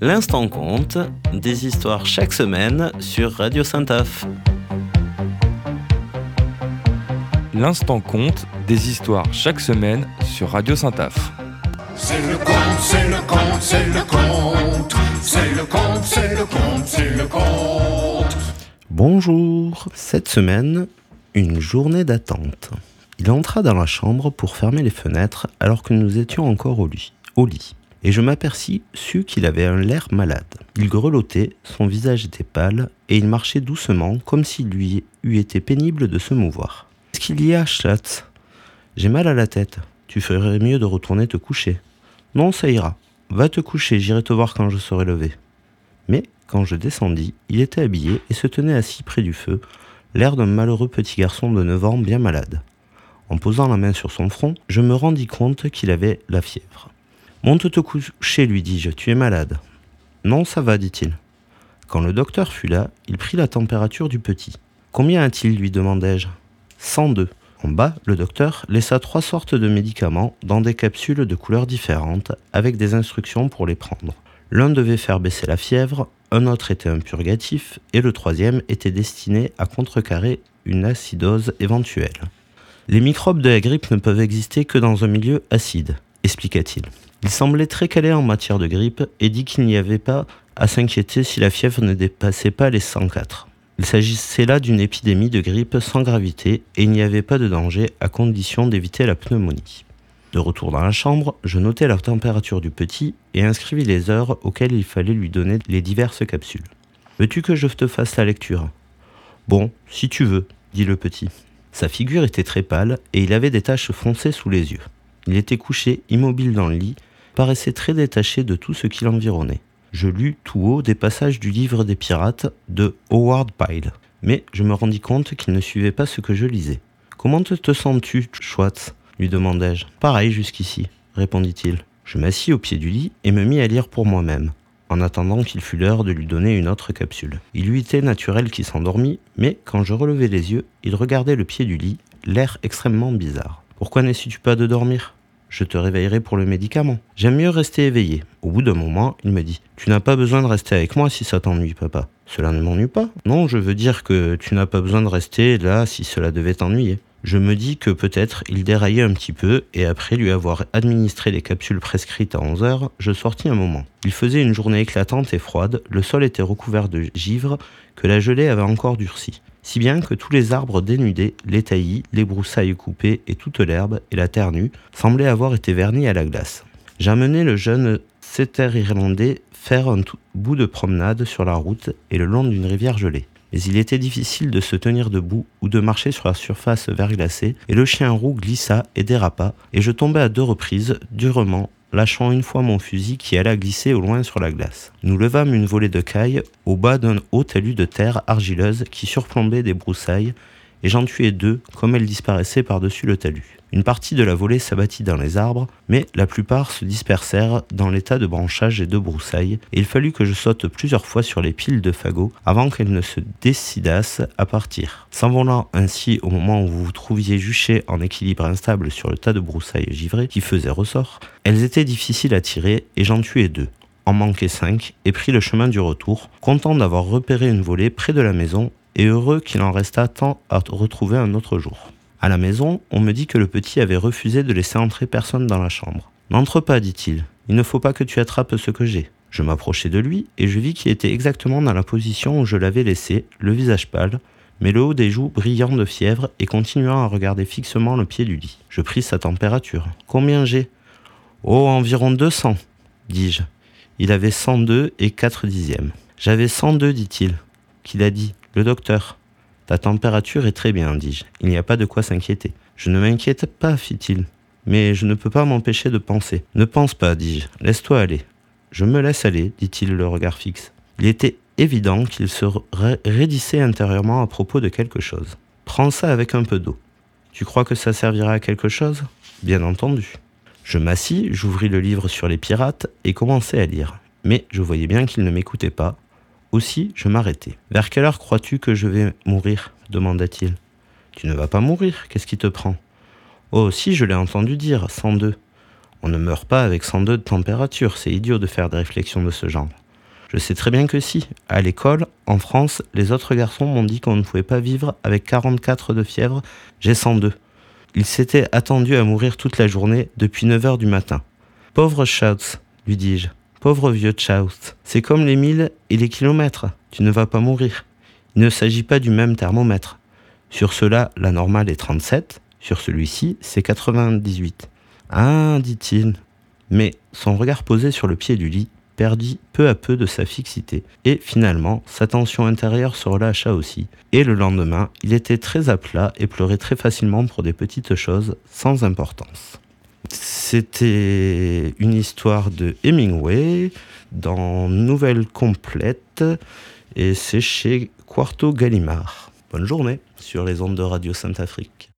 L'instant compte, des histoires chaque semaine sur Radio Saint-Af. L'instant compte, des histoires chaque semaine sur Radio Saint-Af. C'est le compte, c'est le compte, c'est le compte. C'est le compte, c'est le compte, c'est le compte. Bonjour, cette semaine, une journée d'attente. Il entra dans la chambre pour fermer les fenêtres alors que nous étions encore au lit. Et je m'aperçus qu'il avait un l'air malade. Il grelottait, son visage était pâle, et il marchait doucement, comme s'il lui eût été pénible de se mouvoir. « Qu'est-ce qu'il y a, Schatz ? J'ai mal à la tête. Tu ferais mieux de retourner te coucher. »« Non, ça ira. Va te coucher, j'irai te voir quand je serai levé. » Mais, quand je descendis, il était habillé et se tenait assis près du feu, l'air d'un malheureux petit garçon de 9 ans bien malade. En posant la main sur son front, je me rendis compte qu'il avait la fièvre. « Monte te coucher, lui dis-je, tu es malade. »« Non, ça va, dit-il. » Quand le docteur fut là, il prit la température du petit. « Combien a-t-il » lui demandai-je. « 102. » En bas, le docteur laissa 3 sortes de médicaments dans des capsules de couleurs différentes, avec des instructions pour les prendre. L'un devait faire baisser la fièvre, un autre était un purgatif, et le troisième était destiné à contrecarrer une acidose éventuelle. « Les microbes de la grippe ne peuvent exister que dans un milieu acide, » expliqua-t-il. Il semblait très calé en matière de grippe et dit qu'il n'y avait pas à s'inquiéter si la fièvre ne dépassait pas les 104. Il s'agissait là d'une épidémie de grippe sans gravité et il n'y avait pas de danger à condition d'éviter la pneumonie. De retour dans la chambre, je notai la température du petit et inscrivis les heures auxquelles il fallait lui donner les diverses capsules. « Veux-tu que je te fasse la lecture ?»« Bon, si tu veux, » dit le petit. Sa figure était très pâle et il avait des taches foncées sous les yeux. Il était couché, immobile dans le lit, paraissait très détaché de tout ce qui l'environnait. Je lus tout haut des passages du livre des pirates de Howard Pyle, mais je me rendis compte qu'il ne suivait pas ce que je lisais. « Comment te sens-tu, Schwartz ?» lui demandai-je. « Pareil jusqu'ici, » répondit-il. Je m'assis au pied du lit et me mis à lire pour moi-même, en attendant qu'il fût l'heure de lui donner une autre capsule. Il lui était naturel qu'il s'endormît, mais quand je relevai les yeux, il regardait le pied du lit, l'air extrêmement bizarre. « Pourquoi n'essaies-tu pas de dormir ? Je te réveillerai pour le médicament. J'aime mieux rester éveillé. » Au bout d'un moment, il me dit « Tu n'as pas besoin de rester avec moi si ça t'ennuie, papa. » « Cela ne m'ennuie pas. Non, je veux dire que tu n'as pas besoin de rester là si cela devait t'ennuyer. » Je me dis que peut-être il déraillait un petit peu et après lui avoir administré les capsules prescrites à 11 heures, je sortis un moment. Il faisait une journée éclatante et froide, le sol était recouvert de givre que la gelée avait encore durci. Si bien que tous les arbres dénudés, les taillis, les broussailles coupées et toute l'herbe et la terre nue semblaient avoir été vernis à la glace. J'amenai le jeune setter irlandais faire un bout de promenade sur la route et le long d'une rivière gelée. Mais il était difficile de se tenir debout ou de marcher sur la surface verglacée, et le chien roux glissa et dérapa, et je tombai à 2 reprises, durement, lâchant une fois mon fusil qui alla glisser au loin sur la glace. Nous levâmes une volée de cailles au bas d'un haut talus de terre argileuse qui surplombait des broussailles, et j'en tuai 2 comme elles disparaissaient par-dessus le talus. Une partie de la volée s'abattit dans les arbres, mais la plupart se dispersèrent dans les tas de branchages et de broussailles, et il fallut que je saute plusieurs fois sur les piles de fagots avant qu'elles ne se décidassent à partir. S'envolant ainsi au moment où vous vous trouviez juché en équilibre instable sur le tas de broussailles givrées qui faisait ressort, elles étaient difficiles à tirer et j'en tuai 2. En manquai 5 et pris le chemin du retour, content d'avoir repéré une volée près de la maison et heureux qu'il en restât tant à retrouver un autre jour. À la maison, on me dit que le petit avait refusé de laisser entrer personne dans la chambre. « N'entre pas, dit-il. Il ne faut pas que tu attrapes ce que j'ai. » Je m'approchai de lui et je vis qu'il était exactement dans la position où je l'avais laissé, le visage pâle, mais le haut des joues brillant de fièvre et continuant à regarder fixement le pied du lit. Je pris sa température. « Combien j'ai ?»« Oh, environ 200, dis-je. Il avait 102 et 4 dixièmes. « J'avais 102, dit-il. »« Qu'il a dit ? Le docteur. » « Ta température est très bien, dis-je. Il n'y a pas de quoi s'inquiéter. »« Je ne m'inquiète pas, fit-il. Mais je ne peux pas m'empêcher de penser. »« Ne pense pas, dis-je. Laisse-toi aller. »« Je me laisse aller, dit-il le regard fixe. Il était évident qu'il se raidissait intérieurement à propos de quelque chose. « Prends ça avec un peu d'eau. Tu crois que ça servira à quelque chose ? » Bien entendu. Je m'assis, j'ouvris le livre sur les pirates et commençai à lire. Mais je voyais bien qu'il ne m'écoutait pas. Aussi, je m'arrêtai. « Vers quelle heure crois-tu que je vais mourir ?» demanda-t-il. « Tu ne vas pas mourir, qu'est-ce qui te prend ?»« Oh, si, je l'ai entendu dire, 102. On ne meurt pas avec 102 de température, c'est idiot de faire des réflexions de ce genre. Je sais très bien que si. À l'école, en France, les autres garçons m'ont dit qu'on ne pouvait pas vivre avec 44 de fièvre, j'ai 102. Ils s'étaient attendus à mourir toute la journée depuis 9h du matin. Pauvre Schauts, lui dis-je. Pauvre vieux Schauts. C'est comme les 1000 et les kilomètres. Tu ne vas pas mourir. Il ne s'agit pas du même thermomètre. Sur ceux-là, la normale est 37. Sur celui-ci, c'est 98. Ah, dit-il. Mais son regard posé sur le pied du lit perdit peu à peu de sa fixité, et finalement, sa tension intérieure se relâcha aussi, et le lendemain, il était très à plat et pleurait très facilement pour des petites choses sans importance. C'était une histoire de Hemingway dans Nouvelle complète, et c'est chez Quarto Gallimard. Bonne journée sur les ondes de Radio Sainte-Afrique.